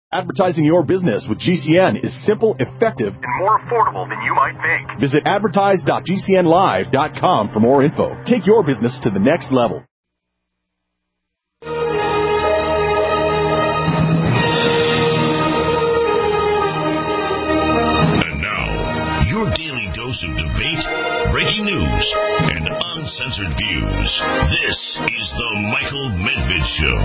Advertising your business with GCN is simple, effective, and more affordable than you might think. Visit advertise.gcnlive.com for more info. Take your business to the next level. And now, your daily dose of debate, breaking news, and uncensored views. This is the Michael Medved Show.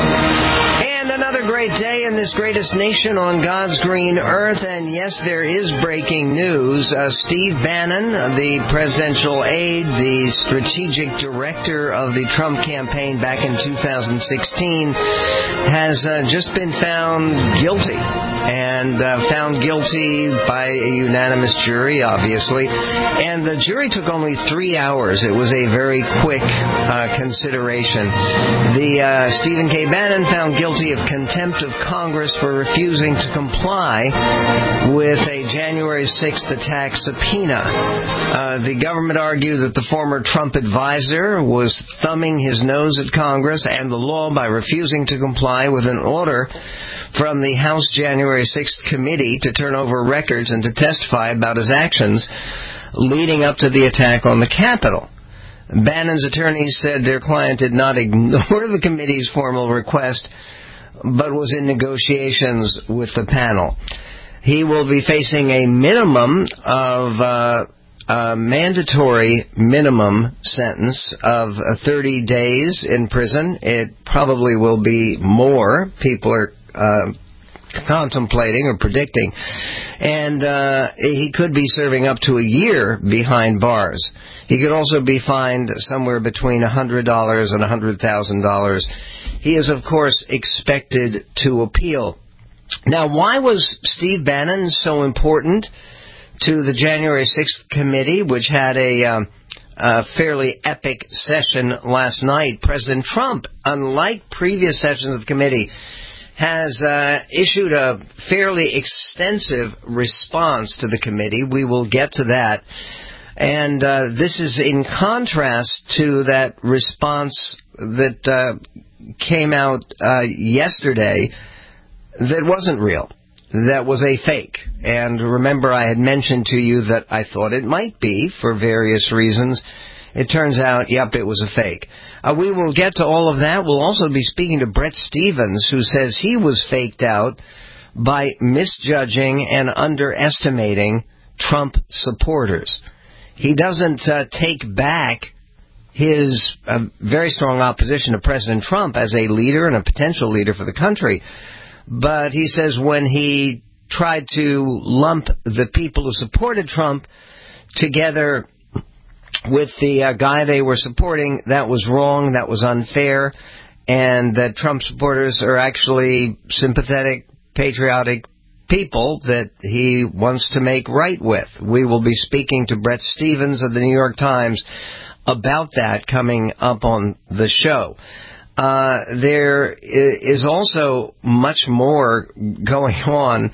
And another great day in this greatest nation on God's green earth. And yes, there is breaking news. Steve Bannon, the presidential aide, the strategic director of the Trump campaign back in 2016, has just been found guilty. And found guilty by a unanimous jury, obviously. And the jury took only 3 hours. It was a very quick consideration. The Stephen K. Bannon found guilty of contempt of Congress for refusing to comply with a January 6th attack subpoena. The government argued that the former Trump advisor was thumbing his nose at Congress and the law by refusing to comply with an order from the House January 6th committee to turn over records and to testify about his actions leading up to the attack on the Capitol. Bannon's attorneys said their client did not ignore the committee's formal request, but was in negotiations with the panel. He will be facing a minimum of a mandatory minimum sentence of 30 days in prison. It probably will be more. People are contemplating or predicting. And he could be serving up to a year behind bars. He could also be fined somewhere between $100 and $100,000. He is, of course, expected to appeal. Now, why was Steve Bannon so important to the January 6th committee, which had a fairly epic session last night? President Trump, unlike previous sessions of the committee, has issued a fairly extensive response to the committee. We will get to that. And this is in contrast to that response that came out yesterday that wasn't real. That was a fake. And remember, I had mentioned to you that I thought it might be for various reasons. It turns out, yep, it was a fake. We will get to all of that. We'll also be speaking to Bret Stephens, who says he was faked out by misjudging and underestimating Trump supporters. He doesn't take back his very strong opposition to President Trump as a leader and a potential leader for the country. But he says when he tried to lump the people who supported Trump together with the guy they were supporting, that was wrong, that was unfair, and that Trump supporters are actually sympathetic, patriotic people that he wants to make right with. We will be speaking to Bret Stephens of the New York Times about that coming up on the show. There is also much more going on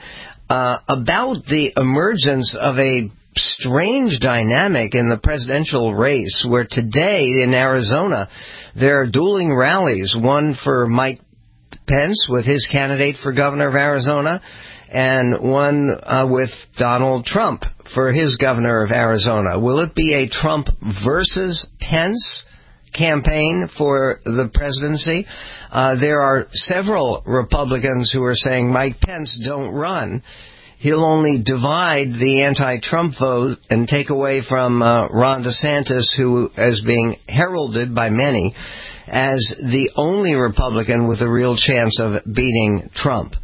about the emergence of a strange dynamic in the presidential race, where today in Arizona there are dueling rallies, one for Mike Pence with his candidate for governor of Arizona, and one with Donald Trump for his governor of Arizona. Will it be a Trump versus Pence campaign for the presidency? There are several Republicans who are saying, Mike Pence, don't run. He'll only divide the anti-Trump vote and take away from Ron DeSantis, who is being heralded by many as the only Republican with a real chance of beating Trump.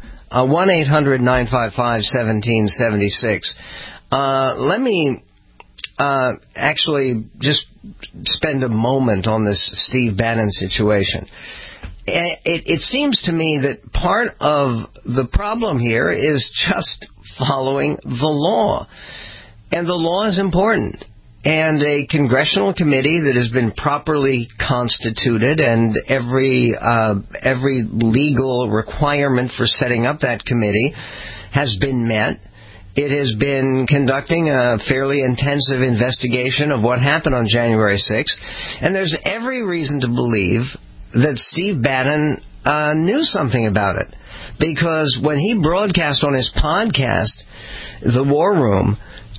1-800-955-1776. Let me actually just spend a moment on this Steve Bannon situation. It seems to me that part of the problem here is just following the law. And the law is important. And a congressional committee that has been properly constituted and every legal requirement for setting up that committee has been met. It has been conducting a fairly intensive investigation of what happened on January 6th. And there's every reason to believe that Steve Bannon knew something about it. because when he broadcast on his podcast, The War Room,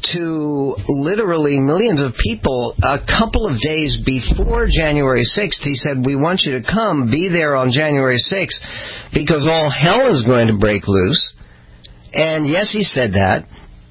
to literally millions of people a couple of days before January 6th, he said, we want you to come, be there on January 6th, because all hell is going to break loose. And yes, he said that.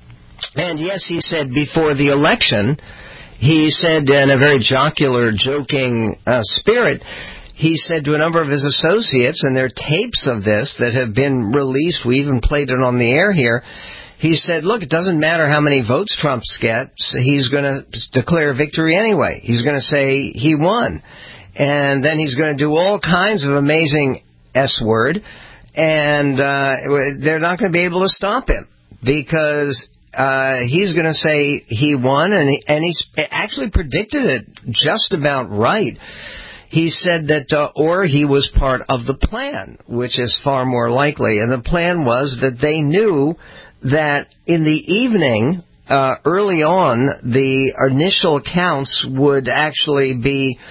And yes, he said before the election, he said in a very jocular, joking spirit, he said to a number of his associates, and there are tapes of this that have been released, we even played it on the air here, he said, look, it doesn't matter how many votes Trump gets, he's going to declare victory anyway. He's going to say he won. And then he's going to do all kinds of amazing S-word, and they're not going to be able to stop him, because he's going to say he won, and he actually predicted it just about right. He said that, or he was part of the plan, which is far more likely. And the plan was that they knew that in the evening, early on, the initial counts would actually be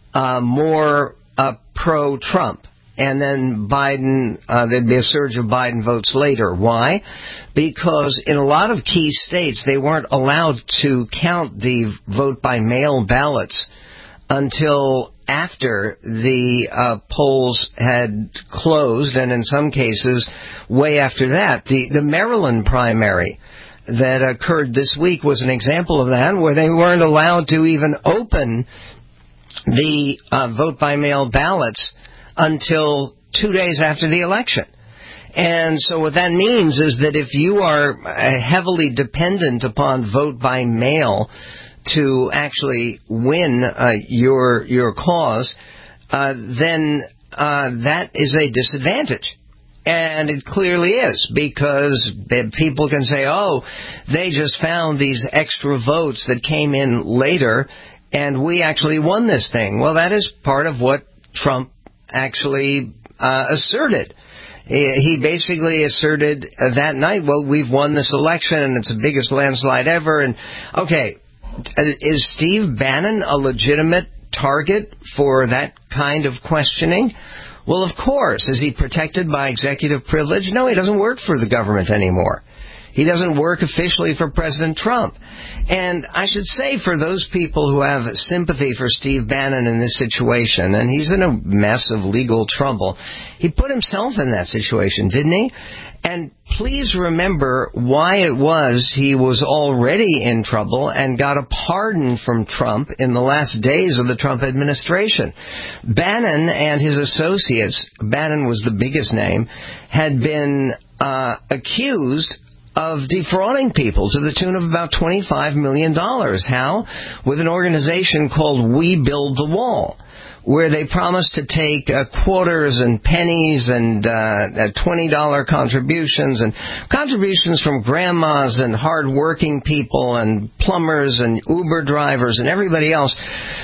more pro-Trump. And then Biden, there'd be a surge of Biden votes later. Why? Because in a lot of key states, they weren't allowed to count the vote-by-mail ballots until after the polls had closed, and in some cases, way after that. The Maryland primary that occurred this week was an example of that, where they weren't allowed to even open the vote-by-mail ballots until 2 days after the election. And so what that means is that if you are heavily dependent upon vote-by-mail to actually win your cause, then that is a disadvantage. And it clearly is, because people can say, oh, they just found these extra votes that came in later, and we actually won this thing. Well, that is part of what Trump actually asserted. He basically asserted that night, well, we've won this election, and it's the biggest landslide ever. And okay, is Steve Bannon a legitimate target for that kind of questioning? Well, of course. Is he protected by executive privilege? No, he doesn't work for the government anymore. He doesn't work officially for President Trump. And I should say, for those people who have sympathy for Steve Bannon in this situation, and he's in a mess of legal trouble, he put himself in that situation, didn't he? And please remember why it was he was already in trouble and got a pardon from Trump in the last days of the Trump administration. Bannon and his associates, Bannon was the biggest name, had been accused of defrauding people to the tune of about $25 million. How? With an organization called We Build the Wall, where they promised to take quarters and pennies and $20 contributions and contributions from grandmas and hard-working people and plumbers and Uber drivers and everybody else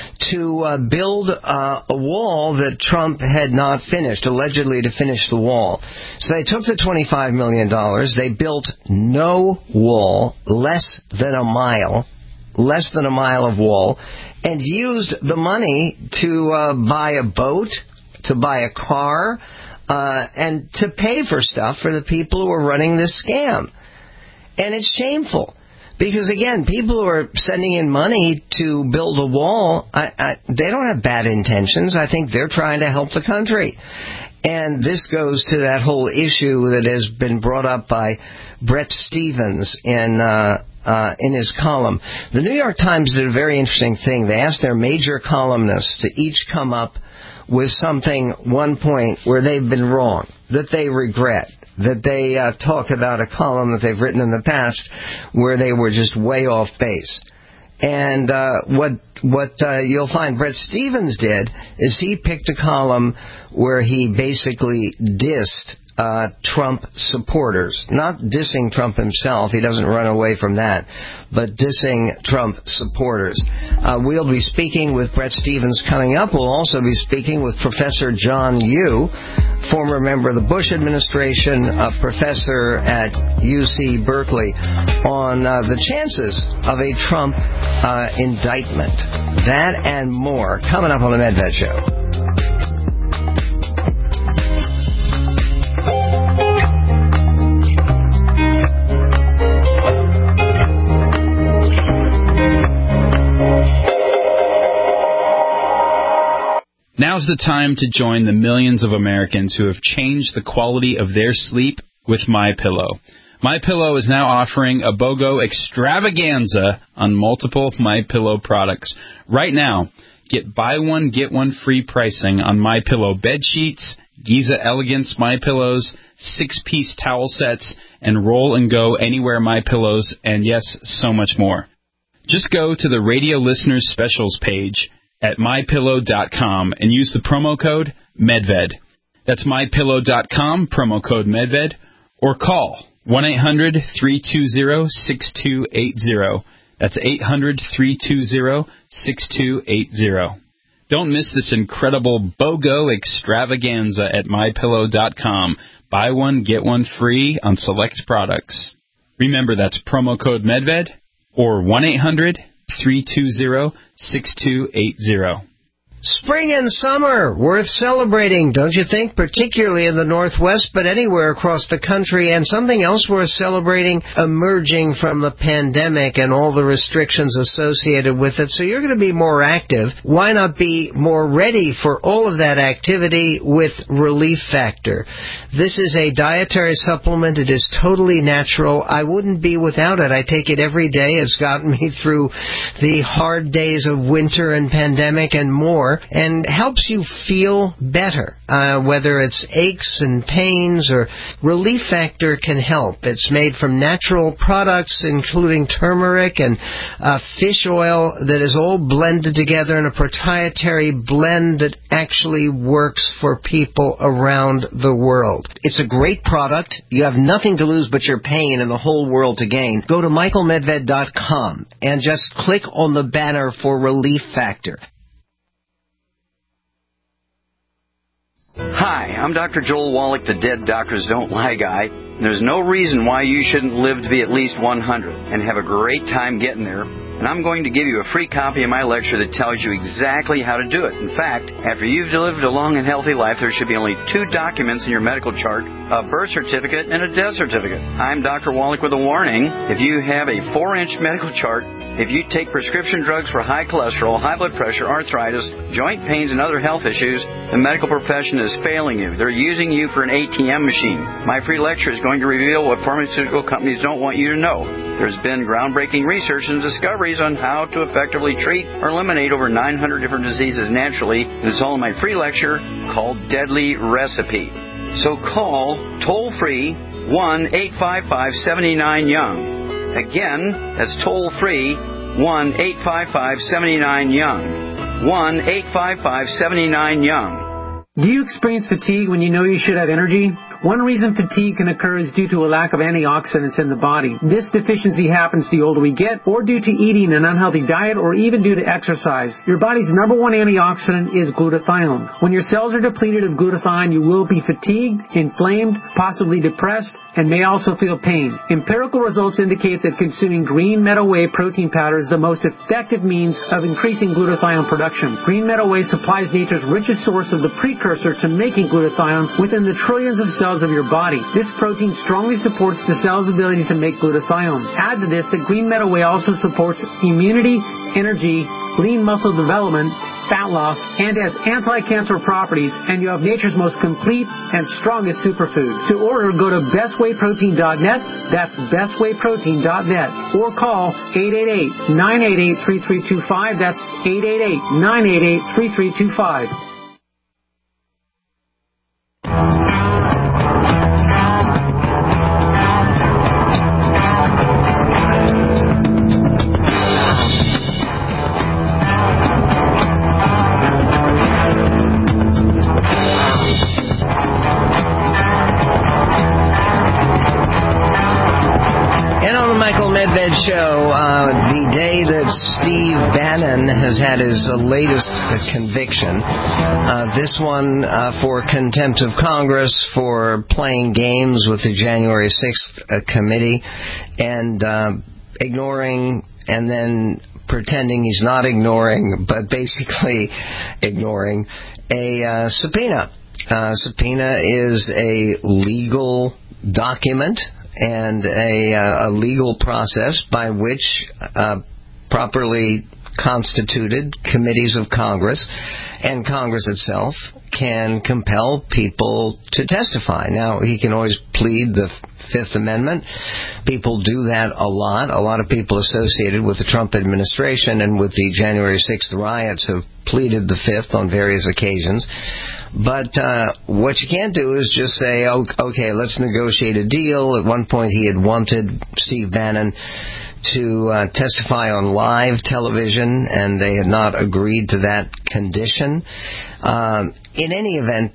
to build a wall that Trump had not finished, allegedly to finish the wall. So they took the $25 million, they built no wall, less than a mile of wall, and used the money to buy a boat, to buy a car, and to pay for stuff for the people who are running this scam. And it's shameful. Because, again, people who are sending in money to build a wall, they don't have bad intentions. I think they're trying to help the country. And this goes to that whole issue that has been brought up by Bret Stephens in his column. The New York Times did a very interesting thing. They asked their major columnists to each come up with something, one point, where they've been wrong, that they regret, that they talk about a column that they've written in the past where they were just way off base. And what you'll find Bret Stephens did is he picked a column where he basically dissed Trump supporters. Not dissing Trump himself, he doesn't run away from that, but dissing Trump supporters. We'll be speaking with Bret Stephens coming up. We'll also be speaking with Professor John Yoo, former member of the Bush administration, a professor at UC Berkeley, on the chances of a Trump indictment. That and more coming up on the Medved Show. Now's the time to join the millions of Americans who have changed the quality of their sleep with MyPillow. MyPillow is now offering a BOGO extravaganza on multiple MyPillow products. Right now, get buy one, get one free pricing on MyPillow bed sheets, Giza Elegance MyPillows, 6-piece towel sets, and Roll and Go Anywhere MyPillows, and yes, so much more. Just go to the Radio Listeners Specials page at MyPillow.com and use the promo code MEDVED. That's MyPillow.com, promo code MEDVED, or call 1-800-320-6280. That's 800-320-6280. Don't miss this incredible BOGO extravaganza at MyPillow.com. Buy one, get one free on select products. Remember, that's promo code MEDVED or 1-800-320-6280. Spring and summer, worth celebrating, don't you think? Particularly in the Northwest, but anywhere across the country. And something else worth celebrating, emerging from the pandemic and all the restrictions associated with it. So you're going to be more active. Why not be more ready for all of that activity with Relief Factor? This is a dietary supplement. It is totally natural. I wouldn't be without it. I take it every day. It's gotten me through the hard days of winter and pandemic and more, and helps you feel better, whether it's aches and pains or Relief Factor can help. It's made from natural products, including turmeric and fish oil that is all blended together in a proprietary blend that actually works for people around the world. It's a great product. You have nothing to lose but your pain and the whole world to gain. Go to michaelmedved.com and just click on the banner for Relief Factor. Hi, I'm Dr. Joel Wallach, the Dead Doctors Don't Lie guy. There's no reason why you shouldn't live to be at least 100 and have a great time getting there. And I'm going to give you a free copy of my lecture that tells you exactly how to do it. In fact, after you've lived a long and healthy life, there should be only 2 documents in your medical chart, a birth certificate and a death certificate. I'm Dr. Wallach with a warning. If you have a 4-inch medical chart, if you take prescription drugs for high cholesterol, high blood pressure, arthritis, joint pains, and other health issues, the medical profession is failing you. They're using you for an ATM machine. My free lecture is going to reveal what pharmaceutical companies don't want you to know. There's been groundbreaking research and discoveries on how to effectively treat or eliminate over 900 different diseases naturally. It's all in my free lecture called Deadly Recipe. So call toll-free 1-855-79-YOUNG. Again, that's toll-free 1-855-79-YOUNG. 1-855-79-YOUNG. Do you experience fatigue when you know you should have energy? One reason fatigue can occur is due to a lack of antioxidants in the body. This deficiency happens the older we get, or due to eating an unhealthy diet, or even due to exercise. Your body's number one antioxidant is glutathione. When your cells are depleted of glutathione, you will be fatigued, inflamed, possibly depressed, and may also feel pain. Empirical results indicate that consuming green meadow whey protein powder is the most effective means of increasing glutathione production. Green meadow whey supplies nature's richest source of the precursor to making glutathione within the trillions of cells of your body. This protein strongly supports the cell's ability to make glutathione. Add to this that green meadow whey also supports immunity, energy, lean muscle development, fat loss, and has anti-cancer properties, and you have nature's most complete and strongest superfood. To order, go to bestwayprotein.net, that's bestwayprotein.net, or call 888-988-3325, that's 888-988-3325. Show, the day that Steve Bannon has had his latest conviction. This one for contempt of Congress for playing games with the January 6th committee and ignoring and then pretending he's not ignoring, but basically ignoring a subpoena. Subpoena is a legal document and a legal process by which properly constituted committees of Congress and Congress itself can compel people to testify. Now, he can always plead the Fifth Amendment. People do that a lot. A lot of people associated with the Trump administration and with the January 6th riots have pleaded the Fifth on various occasions. But what you can't do is just say, okay, let's negotiate a deal. At one point he had wanted Steve Bannon to testify on live television, and they had not agreed to that condition. In any event,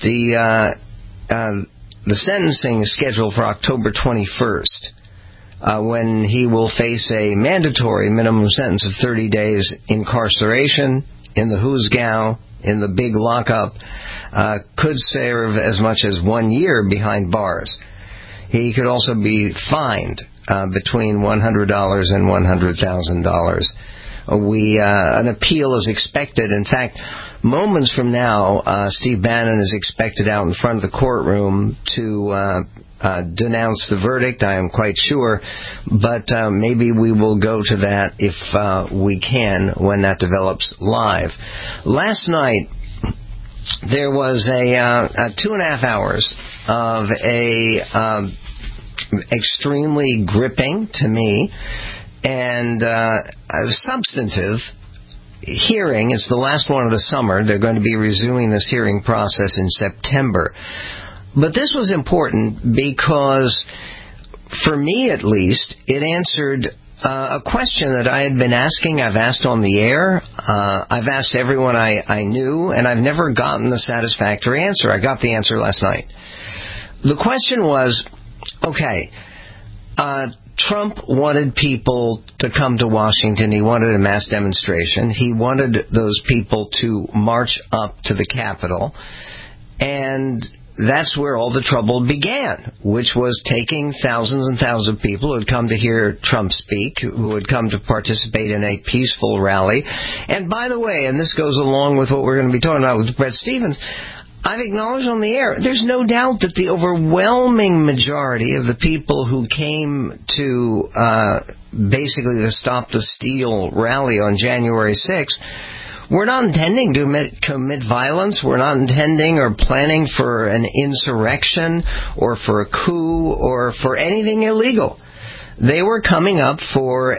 the sentencing is scheduled for October 21st, when he will face a mandatory minimum sentence of 30 days incarceration in the Hoosgow, in the big lockup, could serve as much as 1 year behind bars. He could also be fined between $100 and $100,000. An appeal is expected. In fact, moments from now, Steve Bannon is expected out in front of the courtroom to denounce the verdict, I am quite sure, but maybe we will go to that if we can when that develops live. Last night, there was a 2.5 hours of a extremely gripping, to me, and substantive hearing. It's the last one of the summer. They're going to be resuming this hearing process in September. But this was important because, for me at least, it answered a question that I had been asking. I've asked on the air. I've asked everyone I knew, and I've never gotten a satisfactory answer. I got the answer last night. The question was, okay, Trump wanted people to come to Washington. He wanted a mass demonstration. He wanted those people to march up to the Capitol. And that's where all the trouble began, which was taking thousands and thousands of people who had come to hear Trump speak, who had come to participate in a peaceful rally. And by the way, and this goes along with what we're going to be talking about with Bret Stephens, I've acknowledged on the air, there's no doubt that the overwhelming majority of the people who came to basically the Stop the Steal rally on January 6th were not intending to commit violence. We're not intending or planning for an insurrection or for a coup or for anything illegal. They were coming up for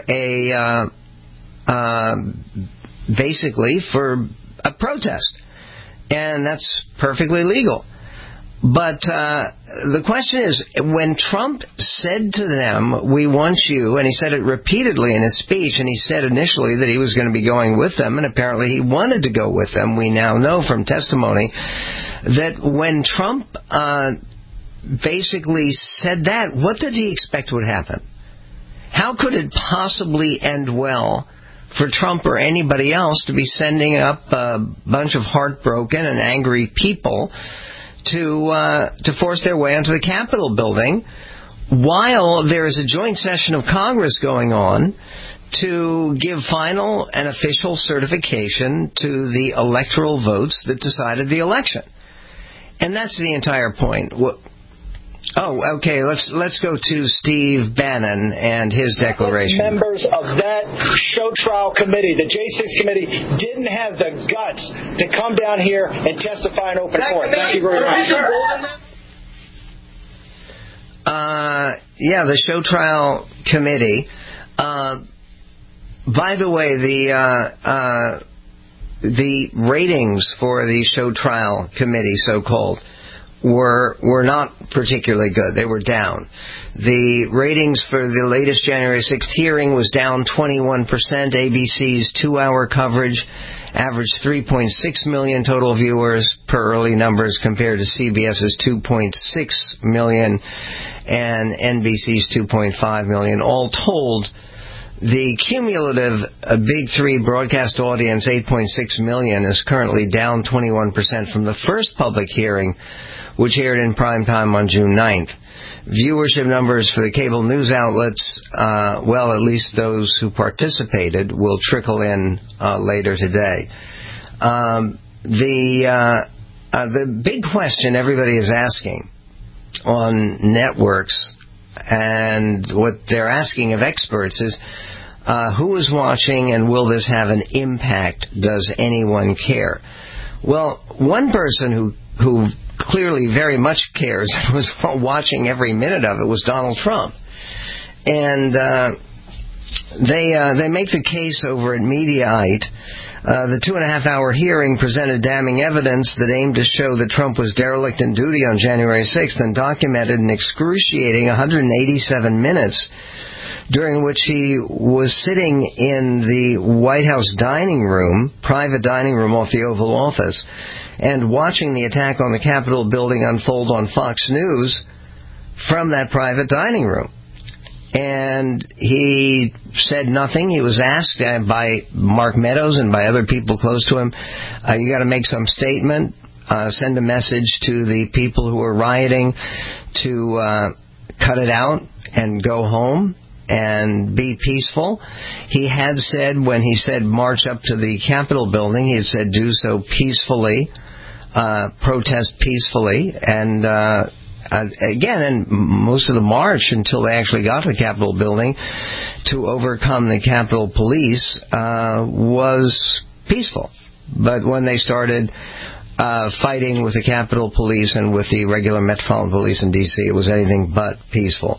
basically for a protest. And that's perfectly legal. But the question is, when Trump said to them, we want you, and he said it repeatedly in his speech, and he said initially that he was going to be going with them, and apparently he wanted to go with them. We now know from testimony that when Trump basically said that, what did he expect would happen? How could it possibly end well for Trump or anybody else to be sending up a bunch of heartbroken and angry people to force their way onto the Capitol building while there is a joint session of Congress going on to give final and official certification to the electoral votes that decided the election? And that's the entire point. Oh, okay, let's go to Steve Bannon and his declaration. Members of that show trial committee, the J6 committee, didn't have the guts to come down here and testify in open court. Thank you very much. Yeah, the show trial committee. By the way, the ratings for the show trial committee, so-called, were not particularly good. They were down. The ratings for the latest January 6th hearing was down 21%. ABC's 2-hour coverage averaged 3.6 million total viewers per early numbers compared to CBS's 2.6 million and NBC's 2.5 million. All told, the cumulative Big Three broadcast audience, 8.6 million, is currently down 21% from the first public hearing, which aired in prime time on June 9th. Viewership numbers for the cable news outlets, well, at least those who participated, will trickle in later today. The big question everybody is asking on networks, and what they're asking of experts, is Who is watching, and will this have an impact? Does anyone care? Well, one person who clearly very much cares and was watching every minute of it was Donald Trump. And they make the case over at Mediaite. The 2.5-hour hearing presented damning evidence that aimed to show that Trump was derelict in duty on January 6th and documented an excruciating 187 minutes during which he was sitting in the White House dining room, private dining room off the Oval Office, and watching the attack on the Capitol building unfold on Fox News from that private dining room. And he said nothing. He was asked by Mark Meadows and by other people close to him, you got to make some statement, send a message to the people who are rioting to cut it out and go home and be peaceful. He had said, when he said march up to the Capitol building, he had said do so peacefully, protest peacefully, and again, in most of the march until they actually got to the Capitol building to overcome the Capitol Police was peaceful. But when they started fighting with the Capitol Police and with the regular Metropolitan Police in D.C., it was anything but peaceful.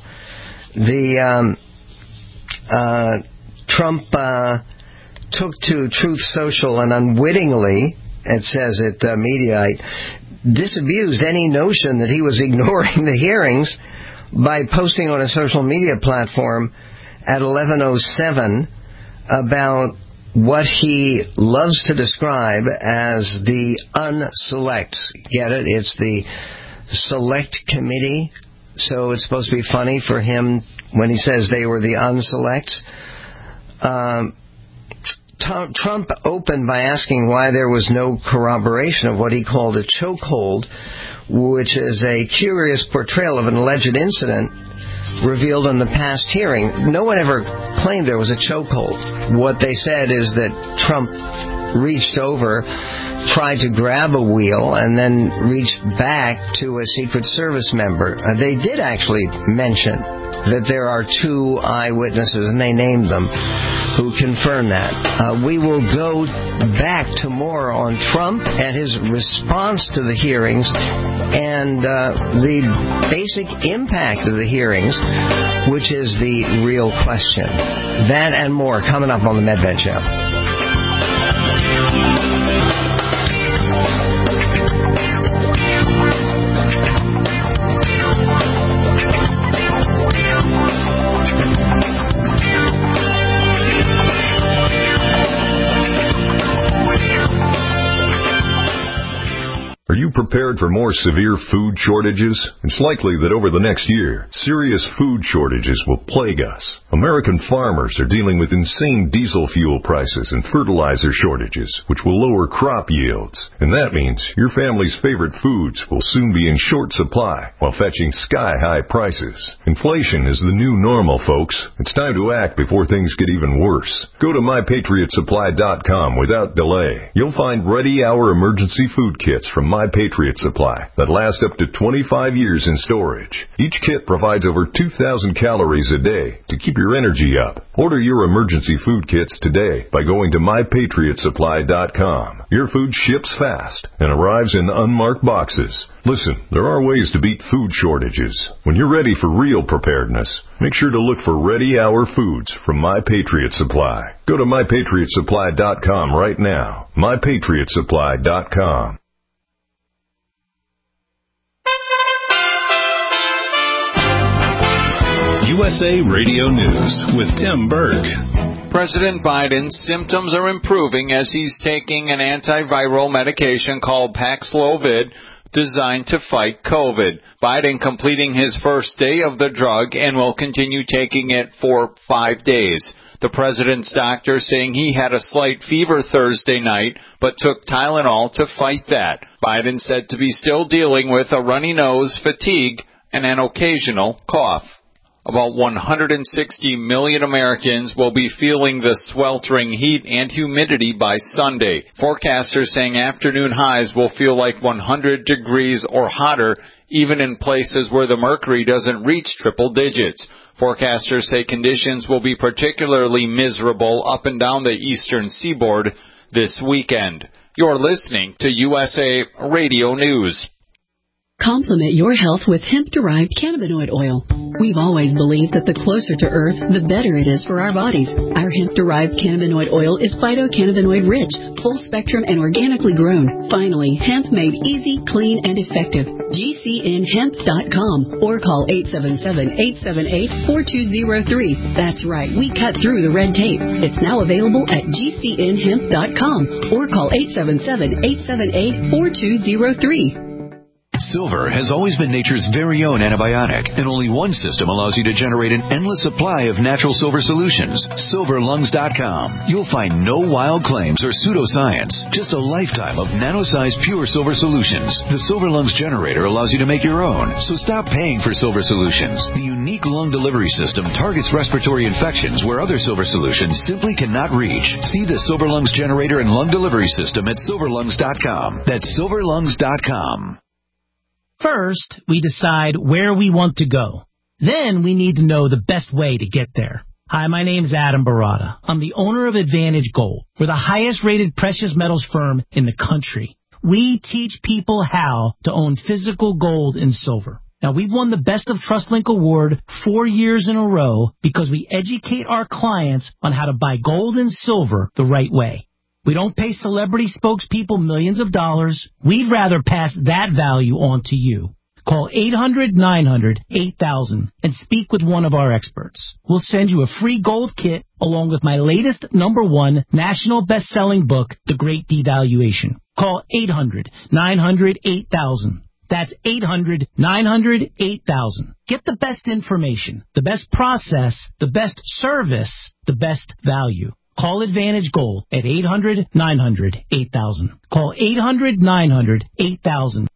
Trump took to Truth Social and unwittingly, it says at Mediaite, disabused any notion that he was ignoring the hearings by posting on a social media platform at 11:07 about what he loves to describe as the unselect. Get it? It's the select committee. So it's supposed to be funny for him when he says they were the unselects. Trump opened by asking why there was no corroboration of what he called a chokehold, which is a curious portrayal of an alleged incident revealed in the past hearing. No one ever claimed there was a chokehold. What they said is that Trump reached over, tried to grab a wheel, and then reached back to a Secret Service member. They did actually mention that there are 2 eyewitnesses, and they named them, who confirm that. We will go back to more on Trump and his response to the hearings and the basic impact of the hearings, which is the real question. That and more coming up on the Medved Show. Are you prepared for more severe food shortages? It's likely that over the next year, serious food shortages will plague us. American farmers are dealing with insane diesel fuel prices and fertilizer shortages, which will lower crop yields. And that means your family's favorite foods will soon be in short supply while fetching sky-high prices. Inflation is the new normal, folks. It's time to act before things get even worse. Go to MyPatriotSupply.com without delay. You'll find ready-hour emergency food kits from My Patriot Supply that last up to 25 years in storage. Each kit provides over 2,000 calories a day to keep your energy up. Order your emergency food kits today by going to MyPatriotSupply.com. Your food ships fast and arrives in unmarked boxes. Listen, there are ways to beat food shortages. When you're ready for real preparedness, make sure to look for ready-hour foods from My Patriot Supply. Go to MyPatriotSupply.com right now. MyPatriotSupply.com. USA Radio News with Tim Berg. President Biden's symptoms are improving as he's taking an antiviral medication called Paxlovid designed to fight COVID. Biden completing his first day of the drug and will continue taking it for 5 days. The president's doctor saying he had a slight fever Thursday night, but took Tylenol to fight that. Biden said to be still dealing with a runny nose, fatigue, and an occasional cough. About 160 million Americans will be feeling the sweltering heat and humidity by Sunday. Forecasters saying afternoon highs will feel like 100 degrees or hotter even in places where the mercury doesn't reach triple digits. Forecasters say conditions will be particularly miserable up and down the eastern seaboard this weekend. You're listening to USA Radio News. Complement your health with hemp-derived cannabinoid oil. We've always believed that the closer to Earth, the better it is for our bodies. Our hemp-derived cannabinoid oil is phytocannabinoid-rich, full-spectrum, and organically grown. Finally, hemp made easy, clean, and effective. GCNhemp.com or call 877-878-4203. That's right, we cut through the red tape. It's now available at GCNhemp.com or call 877-878-4203. Silver has always been nature's very own antibiotic, and only one system allows you to generate an endless supply of natural silver solutions. SilverLungs.com. You'll find no wild claims or pseudoscience, just a lifetime of nano-sized pure silver solutions. The Silver Lungs generator allows you to make your own, so stop paying for silver solutions. The unique lung delivery system targets respiratory infections where other silver solutions simply cannot reach. See the Silver Lungs generator and lung delivery system at SilverLungs.com. That's SilverLungs.com. First, we decide where we want to go. Then we need to know the best way to get there. Hi, my name's Adam Barada. I'm the owner of Advantage Gold. We're the highest rated precious metals firm in the country. We teach people how to own physical gold and silver. Now, we've won the Best of TrustLink Award 4 years in a row because we educate our clients on how to buy gold and silver the right way. We don't pay celebrity spokespeople millions of dollars. We'd rather pass that value on to you. Call 800-900-8000 and speak with one of our experts. We'll send you a free gold kit along with my latest #1 national best-selling book, The Great Devaluation. Call 800-900-8000. That's 800-900-8000. Get the best information, the best process, the best service, the best value. Call Advantage Gold at 800-900-8000. Call 800-900-8000.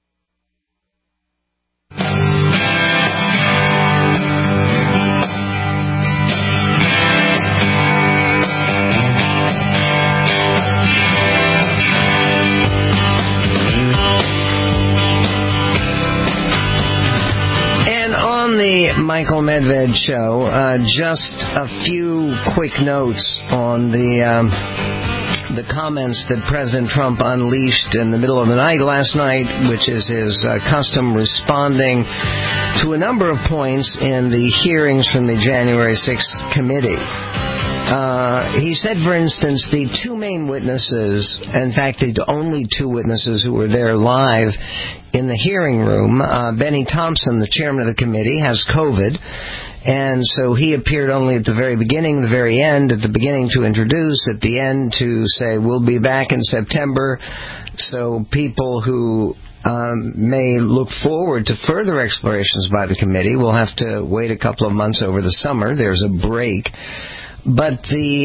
On the Michael Medved Show, just a few quick notes on the comments that President Trump unleashed in the middle of the night last night, which is his custom responding to a number of points in the hearings from the January 6th committee. He said, for instance, the two main witnesses, in fact, the only two witnesses who were there live in the hearing room, Benny Thompson, the chairman of the committee, has COVID, and so he appeared only at the very beginning, the very end, at the beginning to introduce, at the end to say, we'll be back in September, so people who may look forward to further explorations by the committee will have to wait a couple of months over the summer. There's a break. But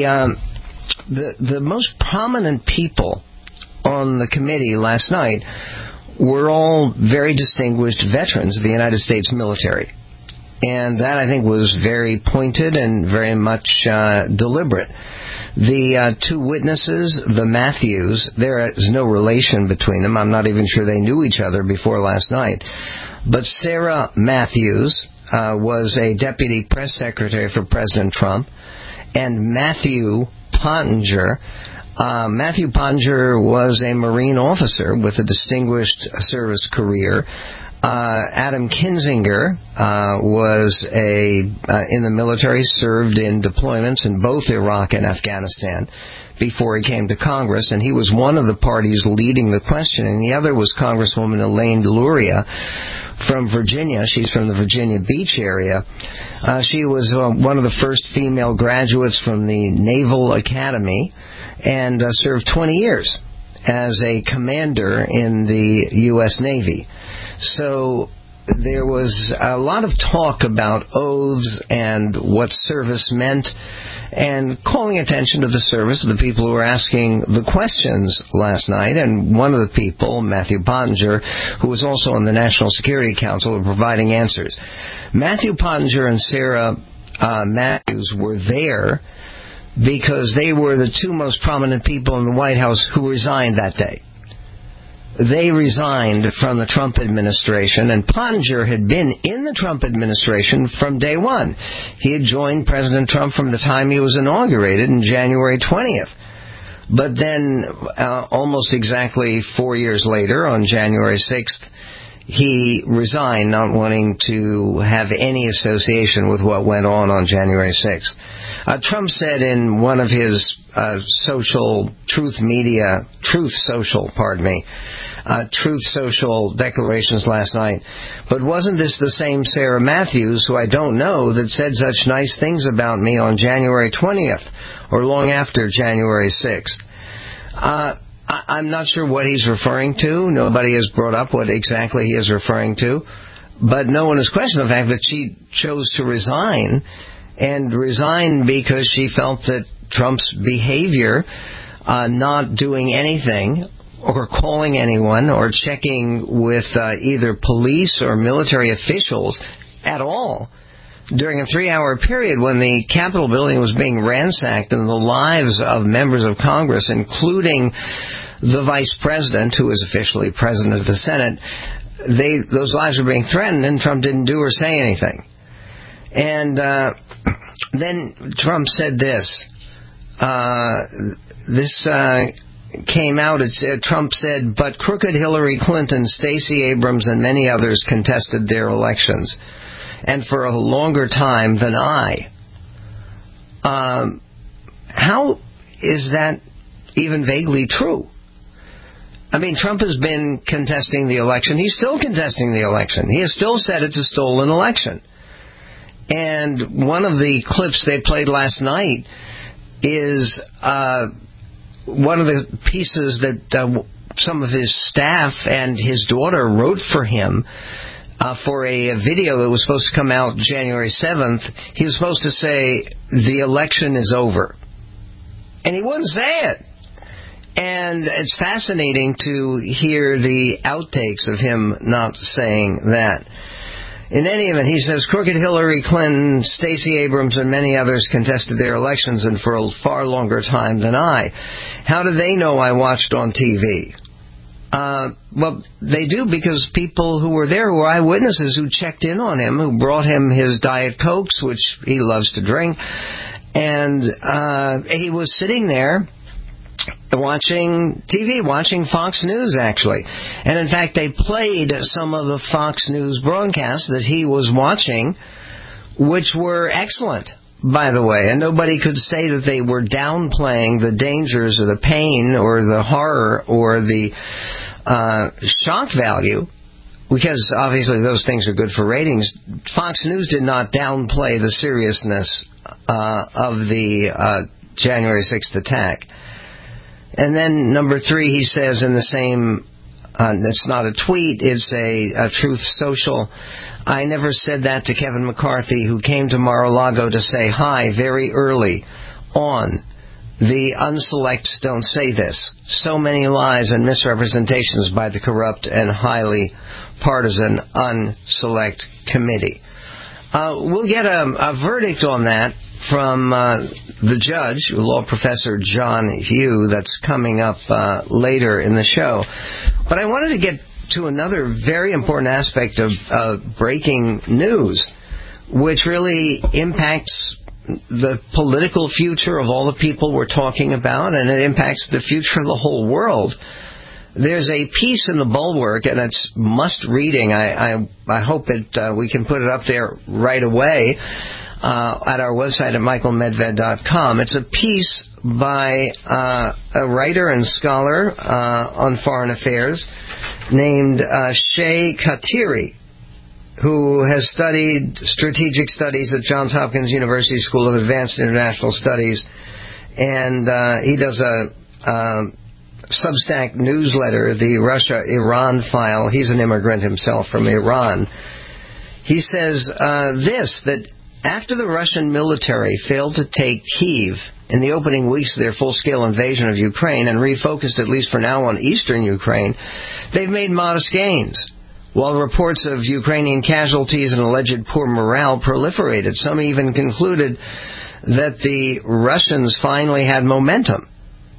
the most prominent people on the committee last night were all very distinguished veterans of the United States military. And that, I think, was very pointed and very much deliberate. The two witnesses, the Matthews, there is no relation between them. I'm not even sure they knew each other before last night. But Sarah Matthews was a deputy press secretary for President Trump. And Matthew Pottinger. Matthew Pottinger was a Marine officer with a distinguished service career. Adam Kinzinger was in the military, served in deployments in both Iraq and Afghanistan before he came to Congress, and he was one of the parties leading the questioning. The other was Congresswoman Elaine Luria from Virginia. She's from the Virginia Beach area. She was one of the first female graduates from the Naval Academy and served 20 years as a commander in the U.S. Navy. So there was a lot of talk about oaths and what service meant, and calling attention to the service of the people who were asking the questions last night. And one of the people, Matthew Pottinger, who was also on the National Security Council, were providing answers. Matthew Pottinger and Sarah Matthews were there because they were the two most prominent people in the White House who resigned that day. they resigned from the Trump administration, and Pottinger had been in the Trump administration from day one. He had joined President Trump from the time he was inaugurated in January 20th. But then, almost exactly 4 years later, on January 6th, he resigned, not wanting to have any association with what went on January 6th. Trump said in one of his Truth Social declarations last night, but wasn't this the same Sarah Matthews, who I don't know, that said such nice things about me on January 20th or long after January 6th? I'm not sure what he's referring to. Nobody has brought up what exactly he is referring to. But no one has questioned the fact that she chose to resign, and resign because she felt that Trump's behavior, not doing anything or calling anyone or checking with either police or military officials at all during a 3-hour period when the Capitol building was being ransacked and the lives of members of Congress, including the vice president, who is officially president of the Senate, those lives were being threatened, and Trump didn't do or say anything. And then Trump said this. This came out. Trump said, but crooked Hillary Clinton, Stacey Abrams, and many others contested their elections, and for a longer time than I. How is that even vaguely true? I mean, Trump has been contesting the election. He's still contesting the election. He has still said it's a stolen election. And one of the clips they played last night is one of the pieces that some of his staff and his daughter wrote for him for a video that was supposed to come out January 7th. He was supposed to say, the election is over. And he wouldn't say it. And it's fascinating to hear the outtakes of him not saying that. In any event, he says, crooked Hillary Clinton, Stacey Abrams, and many others contested their elections, and for a far longer time than I. How do they know I watched on TV? Well, they do, because people who were there were eyewitnesses who checked in on him, who brought him his Diet Cokes, which he loves to drink. And he was sitting there watching TV, watching Fox News, actually. And in fact, they played some of the Fox News broadcasts that he was watching, which were excellent, by the way. And nobody could say that they were downplaying the dangers or the pain or the horror or the shock value, because obviously those things are good for ratings. Fox News did not downplay the seriousness of the January 6th attack. And then number 3, he says in the same, it's not a tweet, it's a Truth Social, I never said that to Kevin McCarthy, who came to Mar-a-Lago to say hi very early on. The unselects don't say this. So many lies and misrepresentations by the corrupt and highly partisan unselect committee. We'll get a verdict on that from the judge, law professor John Hugh, that's coming up later in the show. But I wanted to get to another very important aspect of breaking news, which really impacts the political future of all the people we're talking about, and it impacts the future of the whole world. There's a piece in the Bulwark, and it's must reading. I hope we can put it up there right away at our website at michaelmedved.com. It's a piece by a writer and scholar on foreign affairs named Shay Khatiri, who has studied strategic studies at Johns Hopkins University School of Advanced International Studies, and he does a Substack newsletter, the Russia-Iran File. He's an immigrant himself from Iran. He says that after the Russian military failed to take Kyiv in the opening weeks of their full-scale invasion of Ukraine and refocused, at least for now, on eastern Ukraine, they've made modest gains. While reports of Ukrainian casualties and alleged poor morale proliferated, some even concluded that the Russians finally had momentum.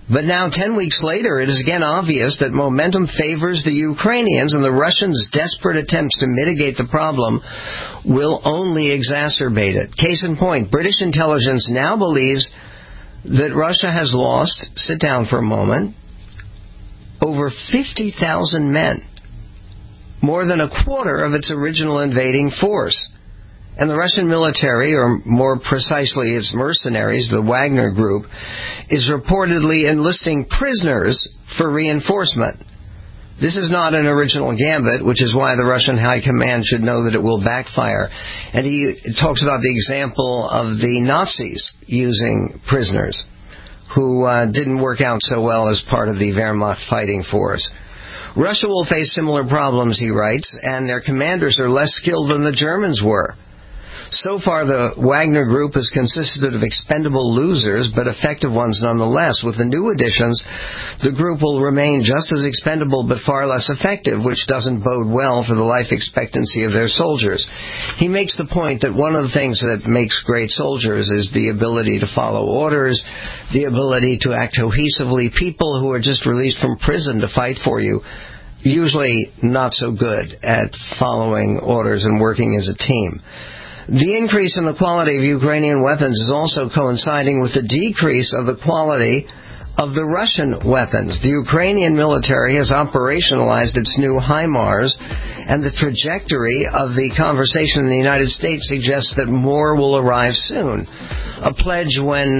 But now, 10 weeks later, it is again obvious that momentum favors the Ukrainians, and the Russians' desperate attempts to mitigate the problem will only exacerbate it. Case in point, British intelligence now believes that Russia has lost, sit down for a moment, over 50,000 men, more than a quarter of its original invading force. And the Russian military, or more precisely its mercenaries, the Wagner Group, is reportedly enlisting prisoners for reinforcement. This is not an original gambit, which is why the Russian high command should know that it will backfire. And he talks about the example of the Nazis using prisoners who didn't work out so well as part of the Wehrmacht fighting force. Russia will face similar problems, he writes, and their commanders are less skilled than the Germans were. So far, the Wagner Group has consisted of expendable losers, but effective ones nonetheless. With the new additions, the group will remain just as expendable, but far less effective, which doesn't bode well for the life expectancy of their soldiers. He makes the point that one of the things that makes great soldiers is the ability to follow orders, the ability to act cohesively. People who are just released from prison to fight for you, usually not so good at following orders and working as a team. The increase in the quality of Ukrainian weapons is also coinciding with the decrease of the quality of the Russian weapons. The Ukrainian military has operationalized its new HIMARS, and the trajectory of the conversation in the United States suggests that more will arrive soon. A pledge when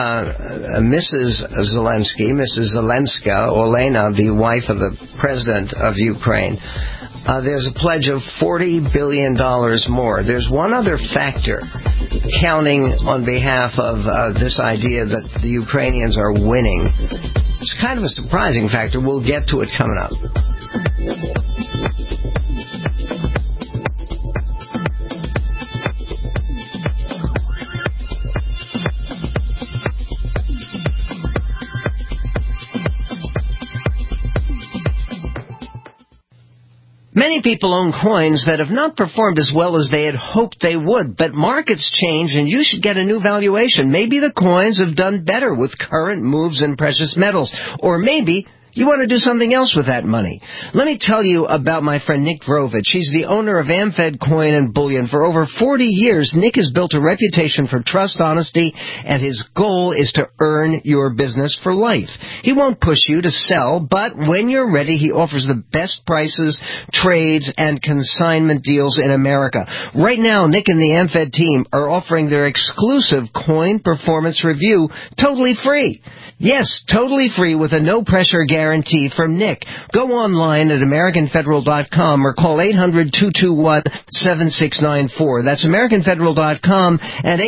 Mrs. Zelenska, Olena, the wife of the president of Ukraine, there's a pledge of $40 billion more. There's one other factor counting on behalf of this idea that the Ukrainians are winning. It's kind of a surprising factor. We'll get to it coming up. Many people own coins that have not performed as well as they had hoped they would, but markets change and you should get a new valuation. Maybe the coins have done better with current moves in precious metals, or maybe you want to do something else with that money. Let me tell you about my friend Nick Vrovich. He's the owner of AmFed Coin and Bullion. For over 40 years, Nick has built a reputation for trust, honesty, and his goal is to earn your business for life. He won't push you to sell, but when you're ready, he offers the best prices, trades, and consignment deals in America. Right now, Nick and the AmFed team are offering their exclusive coin performance review totally free. Yes, totally free with a no-pressure guarantee from Nick. Go online at AmericanFederal.com or call 800-221-7694. That's AmericanFederal.com and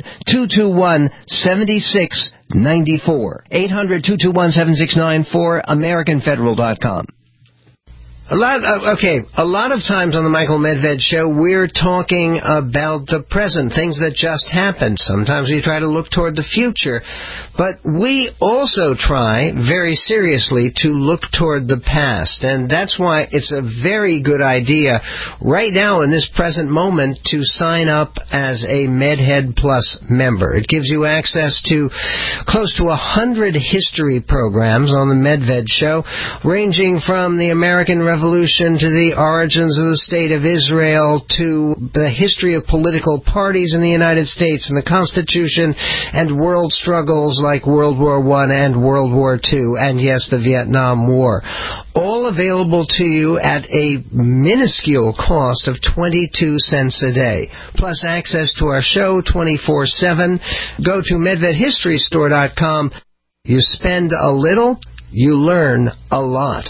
800-221-7694. 800-221-7694, AmericanFederal.com. A lot of times on the Michael Medved Show, we're talking about the present, things that just happened. Sometimes we try to look toward the future. But we also try, very seriously, to look toward the past. And that's why it's a very good idea, right now in this present moment, to sign up as a MedHead Plus member. It gives you access to close to 100 history programs on the Medved Show, ranging from the American Revolution to the origins of the State of Israel, to the history of political parties in the United States and the Constitution, and world struggles like World War I and World War II, and yes, the Vietnam War. All available to you at a minuscule cost of 22 cents a day, plus access to our show 24/7. Go to MedvedHistoryStore.com. You spend a little, you learn a lot.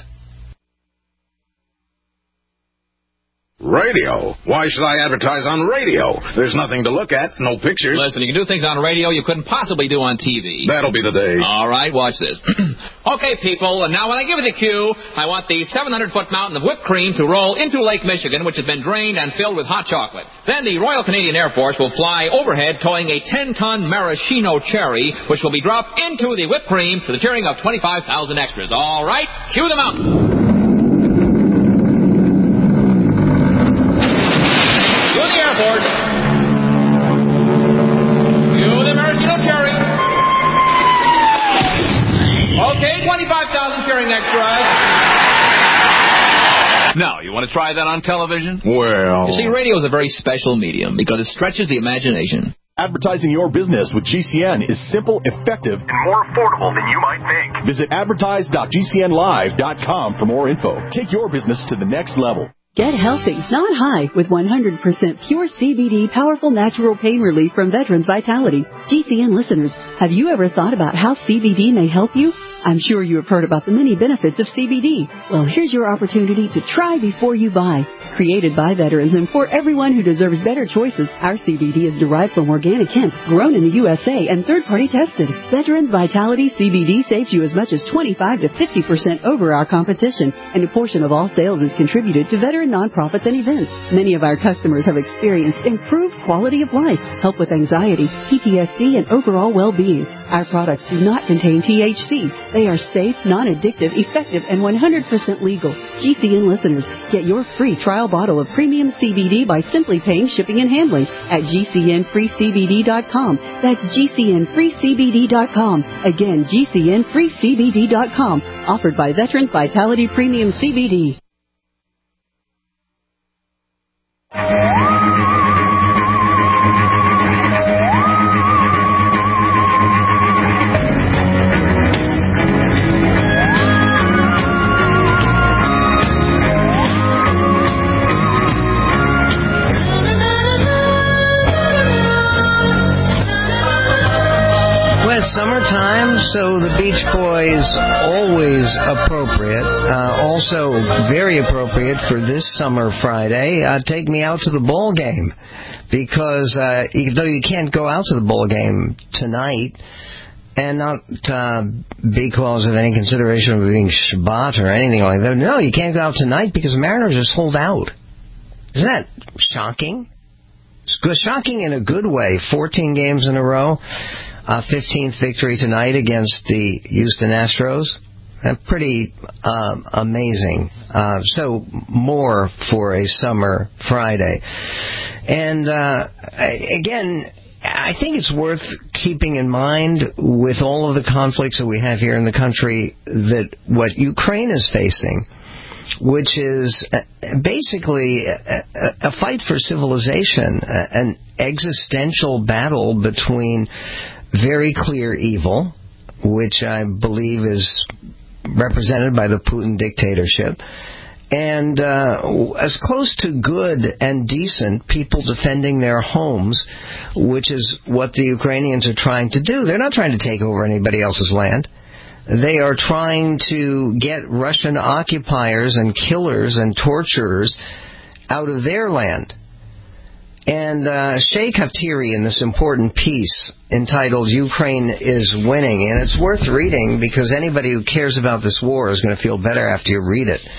Radio? Why should I advertise on radio? There's nothing to look at, no pictures. Listen, you can do things on radio you couldn't possibly do on TV. That'll be the day. All right, watch this. Okay, people, and now when I give you the cue, I want the 700-foot mountain of whipped cream to roll into Lake Michigan, which has been drained and filled with hot chocolate. Then the Royal Canadian Air Force will fly overhead towing a 10-ton maraschino cherry, which will be dropped into the whipped cream to the cheering of 25,000 extras. All right, cue the mountain. Now, you want to try that on television? Well... You see, radio is a very special medium because it stretches the imagination. Advertising your business with GCN is simple, effective, and more affordable than you might think. Visit advertise.gcnlive.com for more info. Take your business to the next level. Get healthy, not high, with 100% pure CBD powerful natural pain relief from Veterans Vitality. GCN listeners, have you ever thought about how CBD may help you? I'm sure you have heard about the many benefits of CBD. Well, here's your opportunity to try before you buy. Created by veterans and for everyone who deserves better choices, our CBD is derived from organic hemp, grown in the USA, and third-party tested. Veterans Vitality CBD saves you as much as 25 to 50% over our competition, and a portion of all sales is contributed to veteran nonprofits and events. Many of our customers have experienced improved quality of life, help with anxiety, PTSD, and overall well-being. Our products do not contain THC. They are safe, non-addictive, effective, and 100% legal. GCN listeners, get your free trial bottle of premium CBD by simply paying shipping and handling at GCNFreeCBD.com. That's GCNFreeCBD.com. Again, GCNFreeCBD.com. Offered by Veterans Vitality Premium CBD. Summertime, so the Beach Boys, always appropriate. Also very appropriate for this summer Friday. Take me out to the ball game, because though you can't go out to the ball game tonight, and not because of any consideration of being Shabbat or anything like that. No, you can't go out tonight because Mariners are sold out. Isn't that shocking? It's shocking in a good way. 14 games in a row. 15th victory tonight against the Houston Astros. Pretty amazing. So more for a summer Friday. And again, I think it's worth keeping in mind with all of the conflicts that we have here in the country that what Ukraine is facing, which is basically a fight for civilization, an existential battle between very clear evil, which I believe is represented by the Putin dictatorship, and as close to good and decent people defending their homes, which is what the Ukrainians are trying to do. They're not trying to take over anybody else's land. They are trying to get Russian occupiers and killers and torturers out of their land. And Shea Kaftiri, in this important piece entitled Ukraine is Winning, and it's worth reading because anybody who cares about this war is going to feel better after you read it.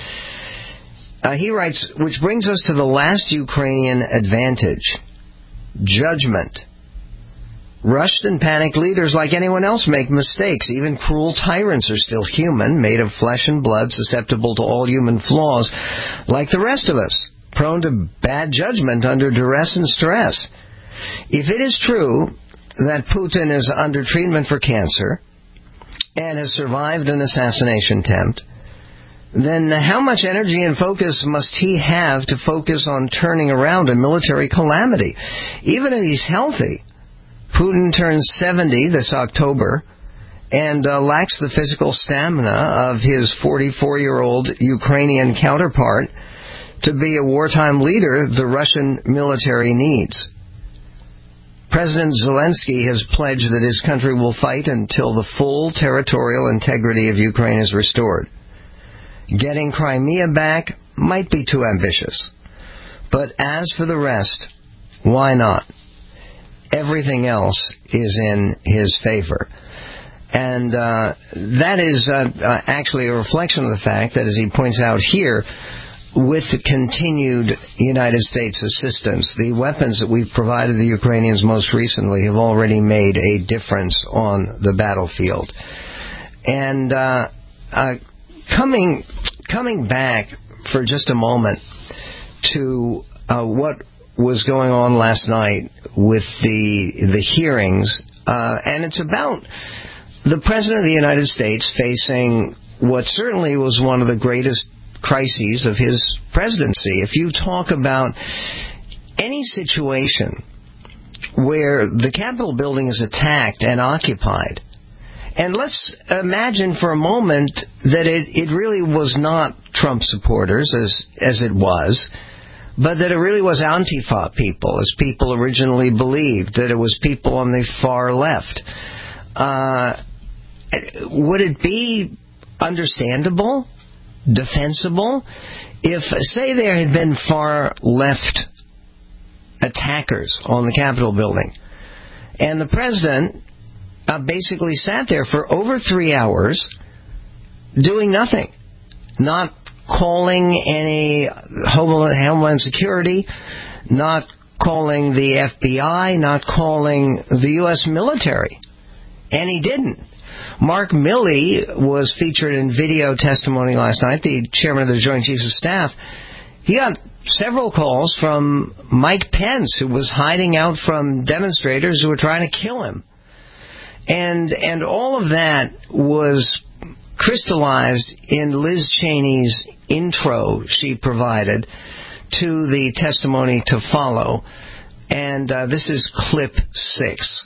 He writes, which brings us to the last Ukrainian advantage, judgment. Rushed and panicked leaders, like anyone else, make mistakes. Even cruel tyrants are still human, made of flesh and blood, susceptible to all human flaws, like the rest of us, prone to bad judgment under duress and stress. If it is true that Putin is under treatment for cancer and has survived an assassination attempt, then how much energy and focus must he have to focus on turning around a military calamity? Even if he's healthy, Putin turns 70 this October and lacks the physical stamina of his 44-year-old Ukrainian counterpart to be a wartime leader the Russian military needs. President Zelensky has pledged that his country will fight until the full territorial integrity of Ukraine is restored. Getting Crimea back might be too ambitious. But as for the rest, why not? Everything else is in his favor. And that is actually a reflection of the fact that, as he points out here, with the continued United States assistance, the weapons that we've provided the Ukrainians most recently have already made a difference on the battlefield. And coming back for just a moment to what was going on last night with the hearings, and it's about the President of the United States facing what certainly was one of the greatest crises of his presidency. If you talk about any situation where the Capitol building is attacked and occupied, and let's imagine for a moment that it really was not Trump supporters as it was, but that it really was Antifa people, as people originally believed, that it was people on the far left. Would it be understandable, defensible, if, say, there had been far left attackers on the Capitol building, and the president basically sat there for over 3 hours doing nothing, not calling any Homeland Security, not calling the FBI, not calling the U.S. military, and he didn't. Mark Milley was featured in video testimony last night, the chairman of the Joint Chiefs of Staff. He got several calls from Mike Pence, who was hiding out from demonstrators who were trying to kill him. And all of that was crystallized in Liz Cheney's intro she provided to the testimony to follow. And this is clip 6.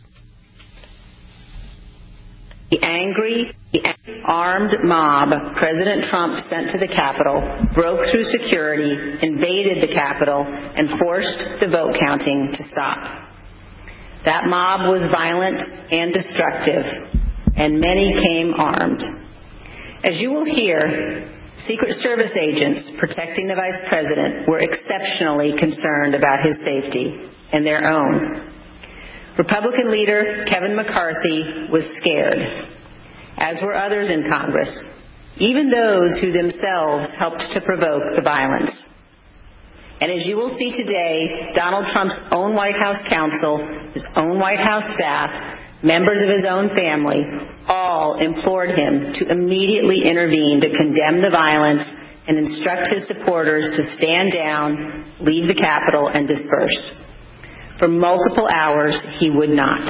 The angry, armed mob President Trump sent to the Capitol broke through security, invaded the Capitol, and forced the vote counting to stop. That mob was violent and destructive, and many came armed. As you will hear, Secret Service agents protecting the Vice President were exceptionally concerned about his safety and their own. Republican leader Kevin McCarthy was scared, as were others in Congress, even those who themselves helped to provoke the violence. And as you will see today, Donald Trump's own White House counsel, his own White House staff, members of his own family, all implored him to immediately intervene to condemn the violence and instruct his supporters to stand down, leave the Capitol, and disperse. For multiple hours, he would not.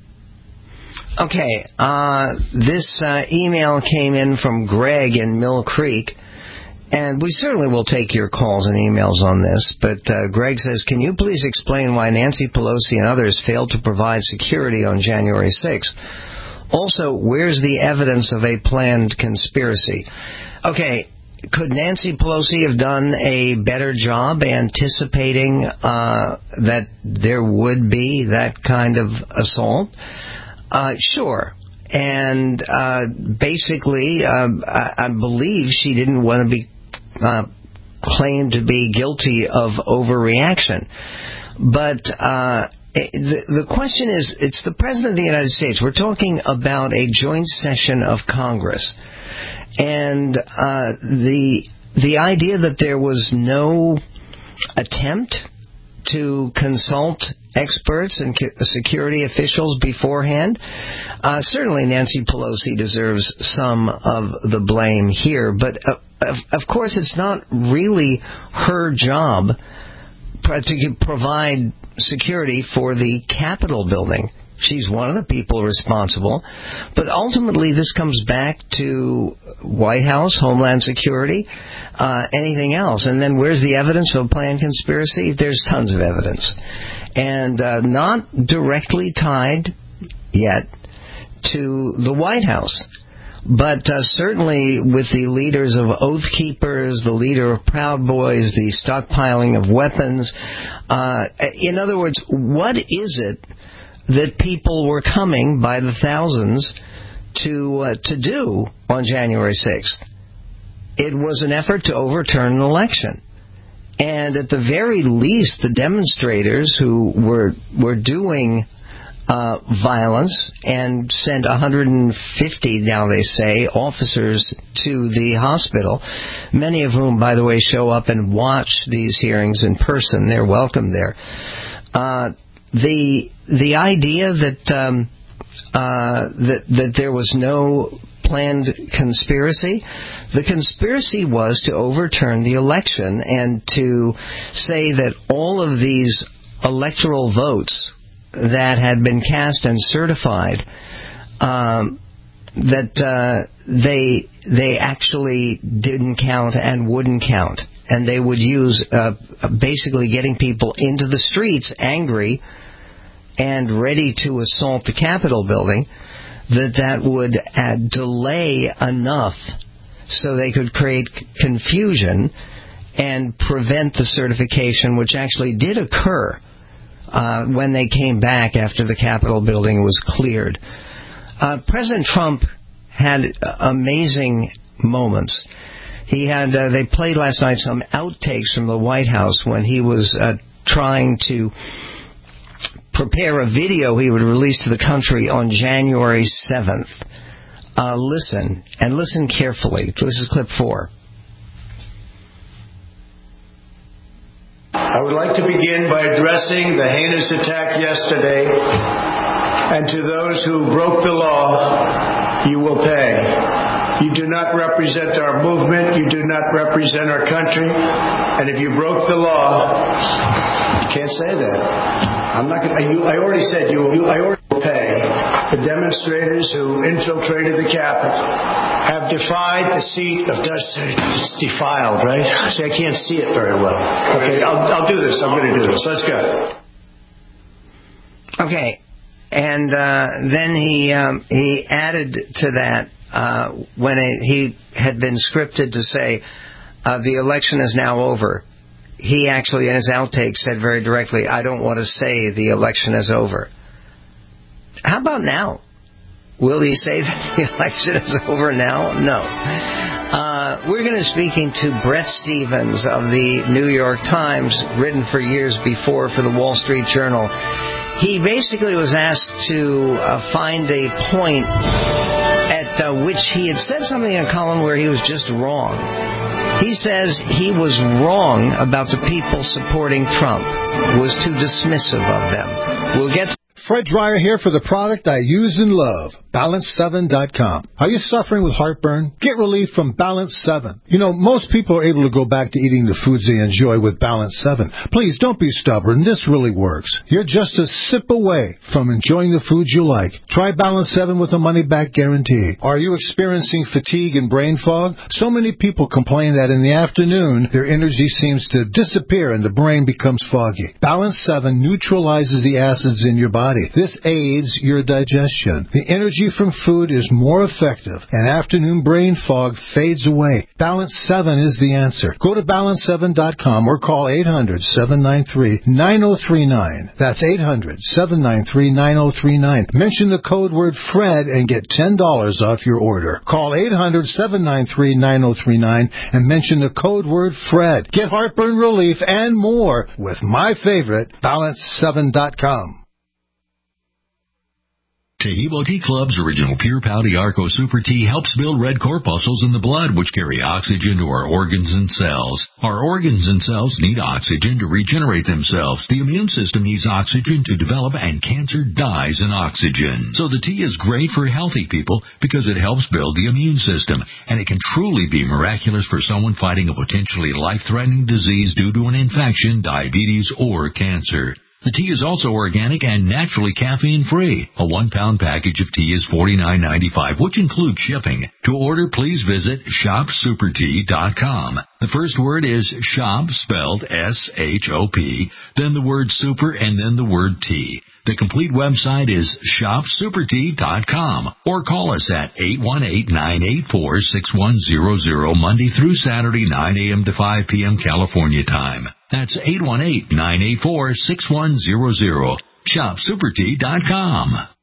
Okay, this email came in from Greg in Mill Creek, and we certainly will take your calls and emails on this, but Greg says, can you please explain why Nancy Pelosi and others failed to provide security on January 6th? Also, where's the evidence of a planned conspiracy? Okay, could Nancy Pelosi have done a better job anticipating that there would be that kind of assault? Sure. And basically, I believe she didn't want to be claimed to be guilty of overreaction. But the question is, it's the President of the United States. We're talking about a joint session of Congress. And the idea that there was no attempt to consult experts and security officials beforehand, certainly Nancy Pelosi deserves some of the blame here. But of course, it's not really her job to provide security for the Capitol building. She's one of the people responsible. But ultimately, this comes back to White House, Homeland Security, anything else. And then where's the evidence of a planned conspiracy? There's tons of evidence. And not directly tied yet to the White House. But certainly with the leaders of Oath Keepers, the leader of Proud Boys, the stockpiling of weapons. In other words, what is it that people were coming by the thousands to do on January 6th? It was an effort to overturn an election. And at the very least, the demonstrators who were doing violence and sent 150, now they say, officers to the hospital, many of whom, by the way, show up and watch these hearings in person. They're welcome there. The idea that there was no planned conspiracy, the conspiracy was to overturn the election and to say that all of these electoral votes that had been cast and certified they actually didn't count and wouldn't count, and they would use basically getting people into the streets angry and ready to assault the Capitol building, that would delay enough so they could create confusion and prevent the certification, which actually did occur when they came back after the Capitol building was cleared. President Trump had amazing moments. He had they played last night some outtakes from the White House when he was trying to prepare a video he would release to the country on January 7th. Listen, and listen carefully. This is clip 4. I would like to begin by addressing the heinous attack yesterday, and to those who broke the law, you will pay. You do not represent our movement, you do not represent our country, and if you broke the law, you can't say that. I'm not going. I already said you will pay. The demonstrators who infiltrated the Capitol have defied the seat of it's defiled, right? See, I can't see it very well. Okay, I'll do this. I'm going to do this. Let's go. Okay, and then he added to that when he had been scripted to say the election is now over. He actually, in his outtakes, said very directly, I don't want to say the election is over. How about now? Will he say that the election is over now? No. We're going to be speaking to Bret Stephens of the New York Times, written for years before for the Wall Street Journal. He basically was asked to find a point at which he had said something in a column where he was just wrong. He says he was wrong about the people supporting Trump, was too dismissive of them. We'll get to Fred Dreyer here for the product I use and love, Balance7.com. Are you suffering with heartburn? Get relief from Balance 7. You know, most people are able to go back to eating the foods they enjoy with Balance 7. Please, don't be stubborn. This really works. You're just a sip away from enjoying the foods you like. Try Balance 7 with a money-back guarantee. Are you experiencing fatigue and brain fog? So many people complain that in the afternoon, their energy seems to disappear and the brain becomes foggy. Balance 7 neutralizes the acids in your body. This aids your digestion. The energy from food is more effective, and afternoon brain fog fades away. Balance 7 is the answer. Go to Balance7.com or call 800-793-9039. That's 800-793-9039. Mention the code word FRED and get $10 off your order. Call 800-793-9039 and mention the code word FRED. Get heartburn relief and more with my favorite, Balance7.com. Taheebo Tea Club's original Pure Pau Arco Super Tea helps build red corpuscles in the blood, which carry oxygen to our organs and cells. Our organs and cells need oxygen to regenerate themselves. The immune system needs oxygen to develop, and cancer dies in oxygen. So the tea is great for healthy people because it helps build the immune system, and it can truly be miraculous for someone fighting a potentially life-threatening disease due to an infection, diabetes, or cancer. The tea is also organic and naturally caffeine-free. A 1-pound package of tea is $49.95, which includes shipping. To order, please visit shopsupertea.com. The first word is shop, spelled S-H-O-P, then the word super, and then the word tea. The complete website is shopsupertea.com, or call us at 818-984-6100 Monday through Saturday, 9 a.m. to 5 p.m. California time. That's 818-984-6100. Shopsupertea.com.